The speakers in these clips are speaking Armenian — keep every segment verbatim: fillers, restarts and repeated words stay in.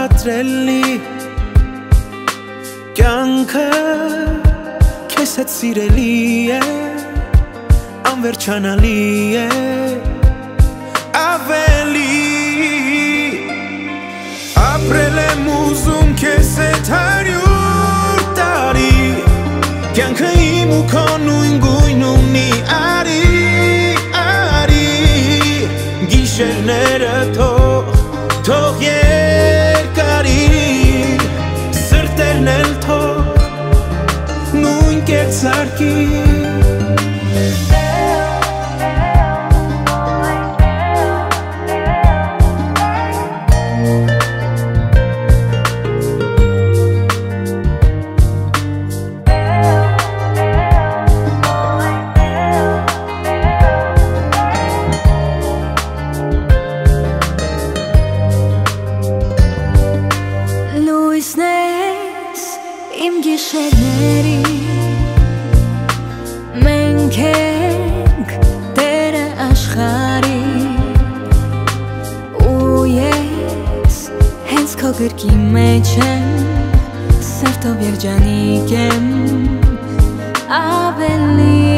բացատրելի կյանքը քեզ հետ սիրելի է անվերջանալի է ավելի ապրել եմ ուզում քեզ հետ հարյուր տարի կյանքը իմ ու քո նույն գույն ունի արի արի գիշերները թող թող երկարի սրտերն էլ թող նույն կերծարկի Իմ գիշերների մենք ենք տերը աշխարհի ու ես հենց քո գրկի մեջ եմ սրտով երջանիկ եմ ավելի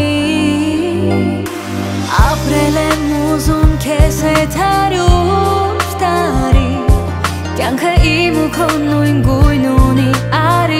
ապրել եմ ուզում քեզ հետ հարյուր տարի կյանքը իմ ու քո նույն գույն ունի արի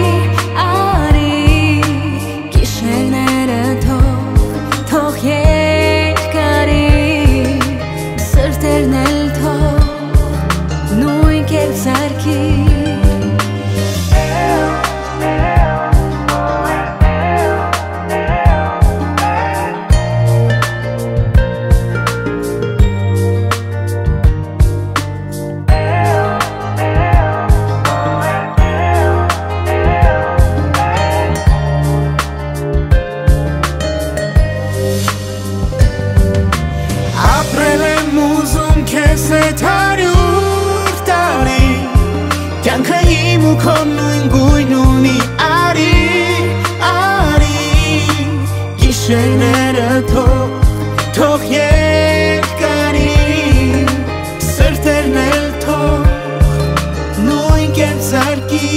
Կյանքը իմ ու քո նույն գույն ունի արի արի գիշերները թող թող երկարի սրտերն էլ թող նույն կերծարկի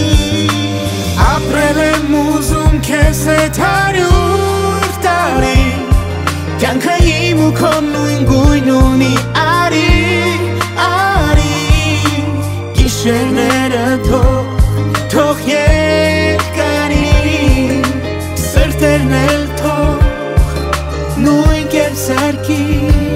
ապրել եմ ուզում քեզ հետ հարյուր տարի կյանքը իմ ու քո նույն գույն ունի արի Գիշերները թող թող երկարի սրտերն էլ թող նույն կերծարկի